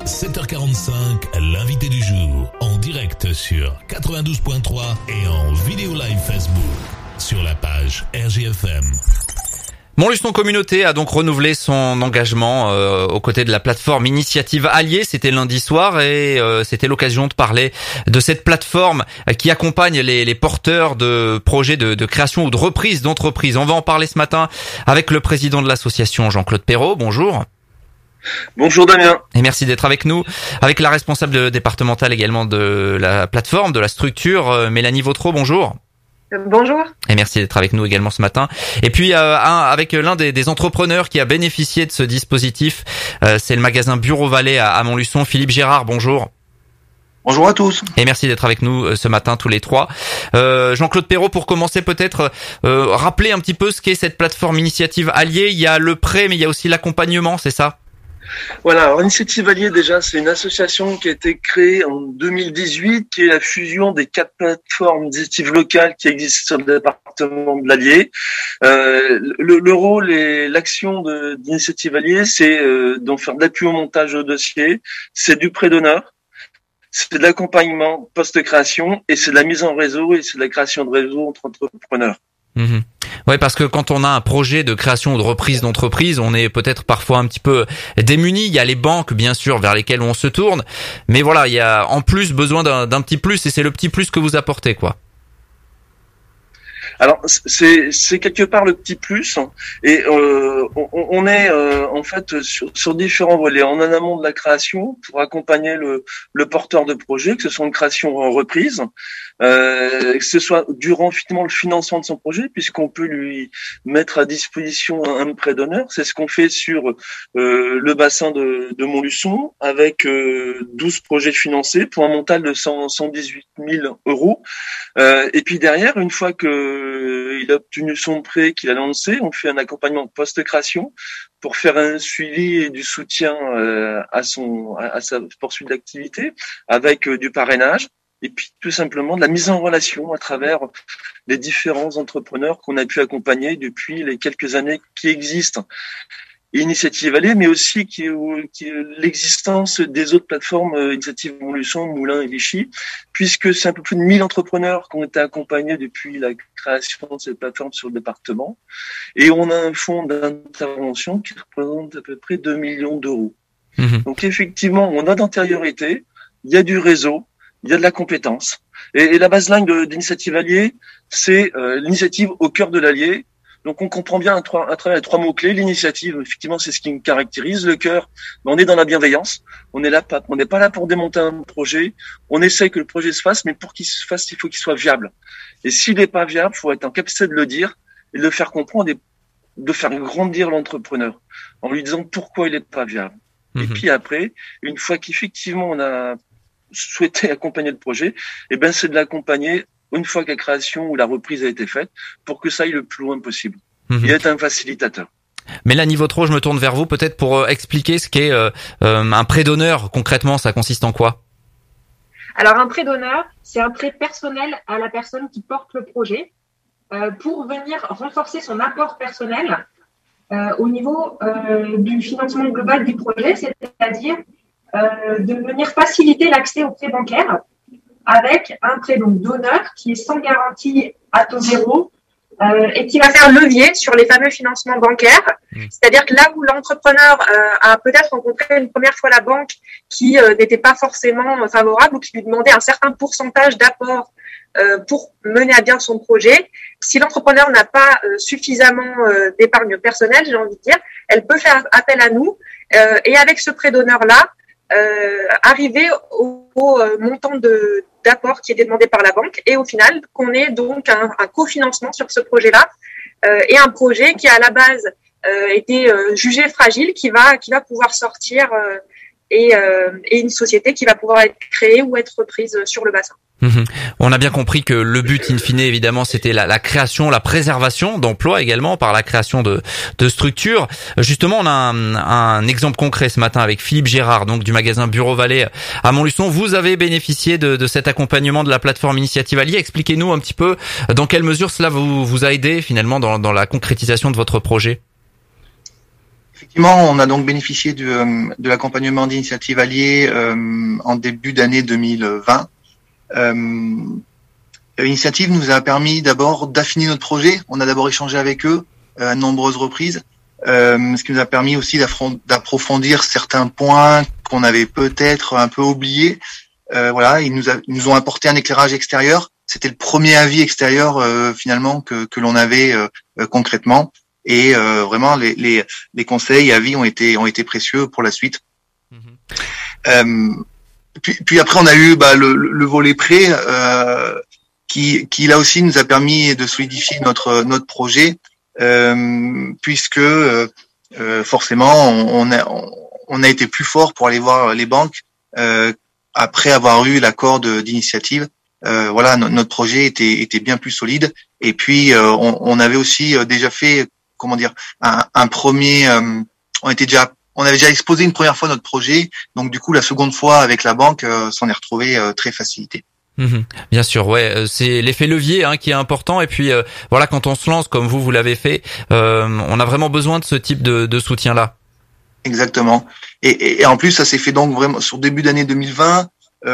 7h45, l'invité du jour, en direct sur 92.3 et en vidéo live Facebook, sur la page RGFM. Montluçon Communauté a donc renouvelé son engagement aux côtés de la plateforme Initiative Allier. C'était lundi soir et c'était l'occasion de parler de cette plateforme qui accompagne les porteurs de projets de création ou de reprise d'entreprise. On va en parler ce matin avec le président de l'association, Jean-Claude Perrault. Bonjour. Bonjour Damien. Et merci d'être avec nous. Avec la responsable départementale également de la plateforme, de la structure, Mélanie Vautreau. Bonjour. Bonjour. Et merci d'être avec nous également ce matin. Et puis avec l'un des entrepreneurs qui a bénéficié de ce dispositif, c'est le magasin Bureau Vallée à Montluçon. Philippe Gérard, bonjour. Bonjour à tous. Et merci d'être avec nous ce matin tous les trois. Jean-Claude Perrault, pour commencer peut-être, rappeler un petit peu ce qu'est cette plateforme Initiative Allier. Il y a le prêt, mais il y a aussi l'accompagnement, c'est ça ? Voilà, alors Initiative Allier, déjà, c'est une association qui a été créée en 2018, qui est la fusion des 4 plateformes d'initiatives locales qui existent sur le département de l'Allier. Le rôle et l'action d'Initiative Allier, c'est d'en faire de l'appui au montage au dossier, c'est du prêt d'honneur, c'est de l'accompagnement post-création et c'est de la mise en réseau et c'est de la création de réseau entre entrepreneurs. Mmh. Ouais, parce que quand on a un projet de création ou de reprise d'entreprise, on est peut-être parfois un petit peu démuni. Il y a les banques, bien sûr, vers lesquelles on se tourne. Mais voilà, il y a en plus besoin d'un petit plus et c'est le petit plus que vous apportez, quoi. Alors c'est quelque part le petit plus et on est en fait sur différents volets. En amont de la création pour accompagner le porteur de projet, que ce soit une création en reprise, que ce soit durant finalement le financement de son projet, puisqu'on peut lui mettre à disposition un prêt d'honneur. C'est ce qu'on fait sur le bassin de Montluçon avec 12 projets financés pour un montal de 118 000 euros. Et puis derrière, une fois que il a obtenu son prêt qu'il a lancé, on fait un accompagnement post-création pour faire un suivi et du soutien à sa poursuite d'activité avec du parrainage et puis tout simplement de la mise en relation à travers les différents entrepreneurs qu'on a pu accompagner depuis les quelques années qui existent. Initiative Allier, mais aussi qui l'existence des autres plateformes Initiative Montluçon, Moulins et Vichy, puisque c'est un peu plus de 1000 entrepreneurs qui ont été accompagnés depuis la création de cette plateforme sur le département. Et on a un fonds d'intervention qui représente à peu près 2 millions d'euros. Mmh. Donc effectivement, on a d'antériorité, il y a du réseau, il y a de la compétence. Et la baseline d'Initiative Allier, c'est l'initiative au cœur de l'Allier. Donc on comprend bien à travers les 3 mots-clés. L'initiative, effectivement, c'est ce qui me caractérise. Le cœur, on est dans la bienveillance. On n'est pas là pour démonter un projet. On essaie que le projet se fasse, mais pour qu'il se fasse, il faut qu'il soit viable. Et s'il n'est pas viable, il faut être en capacité de le dire et de le faire comprendre et de faire grandir l'entrepreneur en lui disant pourquoi il n'est pas viable. Mmh. Et puis après, une fois qu'effectivement on a souhaité accompagner le projet, c'est de l'accompagner une fois que la création ou la reprise a été faite, pour que ça aille le plus loin possible. Mmh. Il est un facilitateur. Mélanie Vautreau, je me tourne vers vous peut-être pour expliquer ce qu'est un prêt d'honneur. Concrètement, ça consiste en quoi ? Alors, un prêt d'honneur, c'est un prêt personnel à la personne qui porte le projet pour venir renforcer son apport personnel au niveau du financement global du projet, c'est-à-dire de venir faciliter l'accès au prêt bancaire avec un prêt donc d'honneur qui est sans garantie à taux zéro et qui va faire levier sur les fameux financements bancaires. C'est-à-dire que là où l'entrepreneur a peut-être rencontré une première fois la banque qui n'était pas forcément favorable ou qui lui demandait un certain pourcentage d'apport pour mener à bien son projet, si l'entrepreneur n'a pas suffisamment d'épargne personnelle, j'ai envie de dire, elle peut faire appel à nous et avec ce prêt d'honneur-là, arriver au montant d'apport qui est demandé par la banque et au final qu'on ait donc un cofinancement sur ce projet-là et un projet qui à la base était jugé fragile qui va pouvoir sortir et une société qui va pouvoir être créée ou être reprise sur le bassin. Mmh. On a bien compris que le but in fine évidemment c'était la création, la préservation d'emplois également par la création de structures. Justement, on a un exemple concret ce matin avec Philippe Gérard, donc du magasin Bureau Vallée à Montluçon. Vous avez bénéficié de cet accompagnement de la plateforme Initiative Allier. Expliquez-nous un petit peu dans quelle mesure cela vous a aidé finalement dans la concrétisation de votre projet. Effectivement, on a donc bénéficié de l'accompagnement d'Initiative Alliée en début d'année 2020. Initiative nous a permis d'abord d'affiner notre projet. On a d'abord échangé avec eux à de nombreuses reprises, ce qui nous a permis aussi d'approfondir certains points qu'on avait peut-être un peu oubliés. Voilà, ils nous ont apporté un éclairage extérieur. C'était le premier avis extérieur finalement que l'on avait concrètement. Et vraiment les conseils et avis ont été précieux pour la suite. Puis après on a eu le volet prêt qui là aussi nous a permis de solidifier notre projet puisque forcément on a été plus fort pour aller voir les banques après avoir eu l'accord d'initiative. Voilà, notre projet était bien plus solide et puis on avait aussi déjà fait un premier on avait déjà exposé une première fois notre projet, donc du coup la seconde fois avec la banque s'en est retrouvé très facilité. Bien sûr, ouais, c'est l'effet levier qui est important et puis voilà, quand on se lance comme vous l'avez fait, on a vraiment besoin de ce type de soutien là. Exactement. Et en plus ça s'est fait donc vraiment sur début d'année 2020.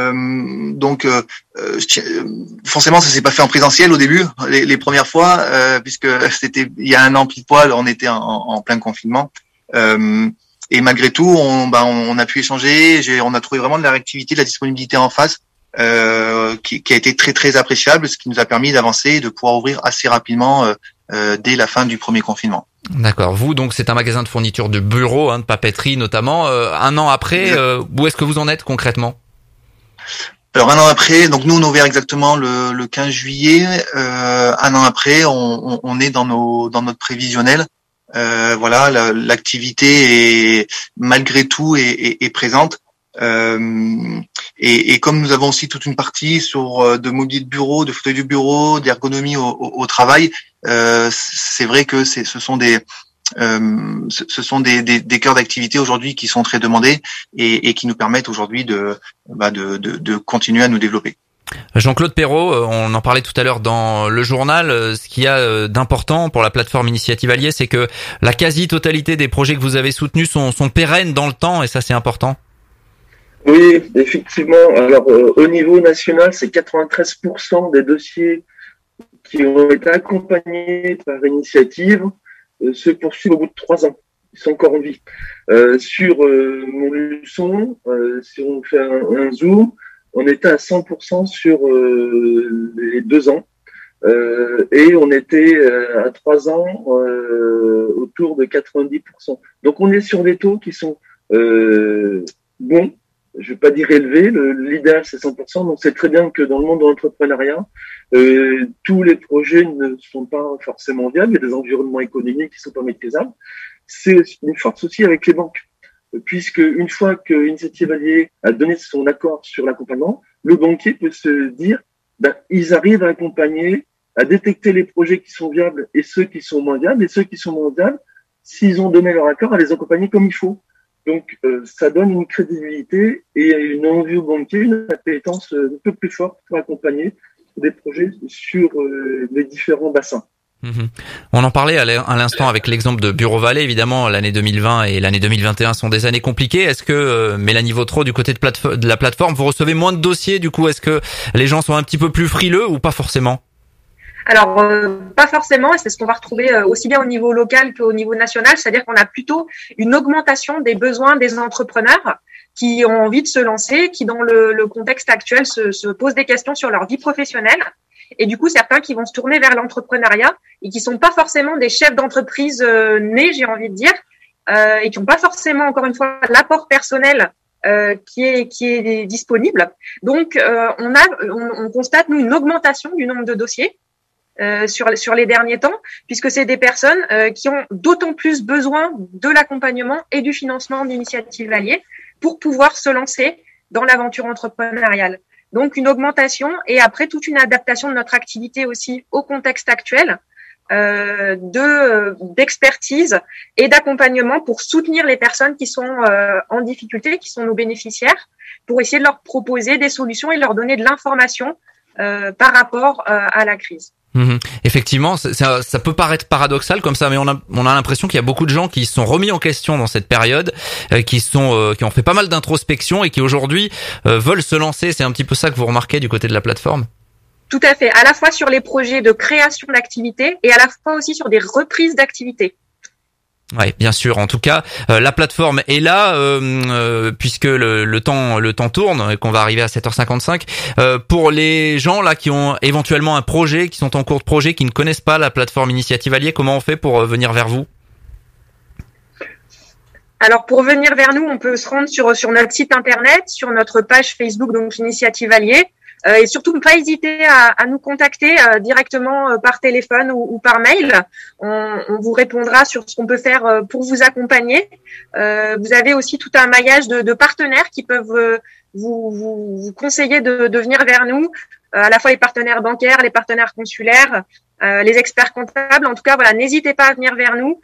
Forcément ça s'est pas fait en présentiel au début les premières fois puisque c'était il y a un an pile poil, on était en plein confinement et malgré tout on a pu échanger, on a trouvé vraiment de la réactivité, de la disponibilité en face qui a été très très appréciable, ce qui nous a permis d'avancer et de pouvoir ouvrir assez rapidement dès la fin du premier confinement. D'accord. Vous, donc, c'est un magasin de fourniture de bureaux, de papeterie notamment. Un an après, où est-ce que vous en êtes concrètement ? Alors un an après, donc nous on a ouvert exactement le 15 juillet. Un an après, on est dans notre prévisionnel. Voilà, l'activité est malgré tout est présente. Et comme nous avons aussi toute une partie sur de mobilier de bureau, de fauteuils de bureau, d'ergonomie au travail, c'est vrai que ce sont des cœurs d'activité aujourd'hui qui sont très demandés et qui nous permettent aujourd'hui de continuer à nous développer. Jean-Claude Perrault, on en parlait tout à l'heure dans le journal, ce qu'il y a d'important pour la plateforme Initiative Alliée, c'est que la quasi-totalité des projets que vous avez soutenus sont pérennes dans le temps et ça c'est important. Oui, effectivement. Alors au niveau national, c'est 93% des dossiers qui ont été accompagnés par Initiative se poursuivent au bout de 3 ans. Ils sont encore en vie. Sur Montluçon, si on fait un zoom, on était à 100% sur les 2 ans. Et on était à 3 ans autour de 90%. Donc on est sur des taux qui sont bons. Je vais pas dire élevé, l'idéal c'est 100%, donc c'est très bien que dans le monde de l'entrepreneuriat, tous les projets ne sont pas forcément viables, il y a des environnements économiques qui sont pas maîtrisables. C'est une force aussi avec les banques, puisque une fois que Initiative Alliée a donné son accord sur l'accompagnement, le banquier peut se dire, ils arrivent à accompagner, à détecter les projets qui sont viables et ceux qui sont moins viables, et ceux qui sont moins viables, s'ils ont donné leur accord, à les accompagner comme il faut. Donc, ça donne une crédibilité et une envie au banquier, une appétence un peu plus forte pour accompagner des projets sur les différents bassins. On en parlait à l'instant avec l'exemple de Bureau Vallée. Évidemment, l'année 2020 et l'année 2021 sont des années compliquées. Est-ce que, Mélanie Vautreau, du côté de la plateforme, vous recevez moins de dossiers? Du coup, est-ce que les gens sont un petit peu plus frileux ou pas forcément? Alors, pas forcément, et c'est ce qu'on va retrouver aussi bien au niveau local qu'au niveau national, c'est-à-dire qu'on a plutôt une augmentation des besoins des entrepreneurs qui ont envie de se lancer, qui dans le contexte actuel se posent des questions sur leur vie professionnelle, et du coup certains qui vont se tourner vers l'entrepreneuriat et qui sont pas forcément des chefs d'entreprise nés, j'ai envie de dire, et qui n'ont pas forcément, encore une fois, l'apport personnel qui est disponible. Donc, on constate nous une augmentation du nombre de dossiers. Sur les derniers temps, puisque c'est des personnes qui ont d'autant plus besoin de l'accompagnement et du financement d'Initiative Alliée pour pouvoir se lancer dans l'aventure entrepreneuriale. Donc une augmentation et après toute une adaptation de notre activité aussi au contexte actuel d'expertise et d'accompagnement pour soutenir les personnes qui sont en difficulté, qui sont nos bénéficiaires, pour essayer de leur proposer des solutions et leur donner de l'information par rapport à la crise. Effectivement, ça peut paraître paradoxal comme ça, mais on a l'impression qu'il y a beaucoup de gens qui se sont remis en question dans cette période, qui ont fait pas mal d'introspection et qui aujourd'hui veulent se lancer. C'est un petit peu ça que vous remarquez du côté de la plateforme? Tout à fait, à la fois sur les projets de création d'activités et à la fois aussi sur des reprises d'activités. Ouais, bien sûr. En tout cas, la plateforme est là puisque le temps tourne et qu'on va arriver à 7h55. Pour les gens là qui ont éventuellement un projet, qui sont en cours de projet, qui ne connaissent pas la plateforme Initiative Allier, comment on fait pour venir vers vous? Alors pour venir vers nous, on peut se rendre sur notre site internet, sur notre page Facebook, donc Initiative Allier. Et surtout, ne pas hésiter à nous contacter directement par téléphone ou par mail. On vous répondra sur ce qu'on peut faire pour vous accompagner. Vous avez aussi tout un maillage de partenaires qui peuvent vous conseiller de venir vers nous, à la fois les partenaires bancaires, les partenaires consulaires, les experts comptables. En tout cas, voilà, n'hésitez pas à venir vers nous.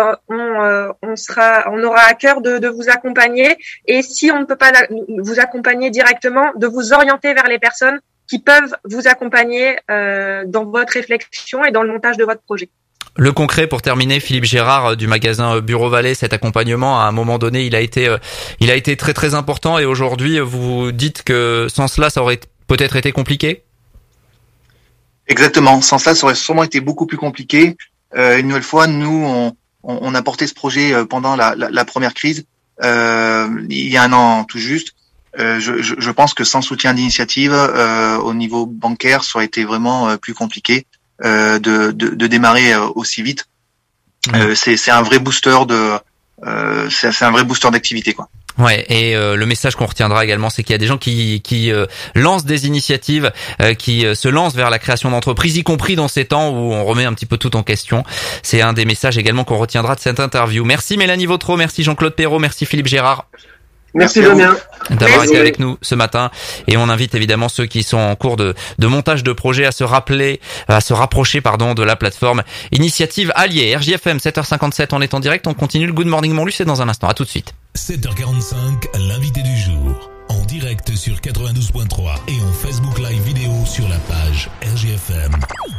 On aura à cœur de vous accompagner. Et si on ne peut pas vous accompagner directement, de vous orienter vers les personnes qui peuvent vous accompagner dans votre réflexion et dans le montage de votre projet. Le concret pour terminer, Philippe Gérard du magasin Bureau Vallée, cet accompagnement à un moment donné, il a été très très important et aujourd'hui vous dites que sans cela ça aurait peut-être été compliqué? Exactement, sans cela ça aurait sûrement été beaucoup plus compliqué. Une nouvelle fois, nous on a porté ce projet pendant la première crise, il y a un an tout juste. Je pense que sans soutien d'initiative au niveau bancaire, ça aurait été vraiment plus compliqué de démarrer aussi vite. C'est un vrai booster c'est un vrai booster d'activité, quoi. Ouais, et le message qu'on retiendra également, c'est qu'il y a des gens qui lancent des initiatives, qui se lancent vers la création d'entreprises, y compris dans ces temps où on remet un petit peu tout en question. C'est un des messages également qu'on retiendra de cette interview. Merci Mélanie Vautreau, merci Jean-Claude Perrault, merci Philippe Gérard. Merci Damien d'avoir été avec nous ce matin, et on invite évidemment ceux qui sont en cours de montage de projet à se rapprocher de la plateforme Initiative Allier. RJFM 7h57, on est en direct, on continue le Good Morning Montluçon, c'est dans un instant. À tout de suite. 7h45, l'invité du jour, en direct sur 92.3 et en Facebook Live vidéo sur la page RJFM.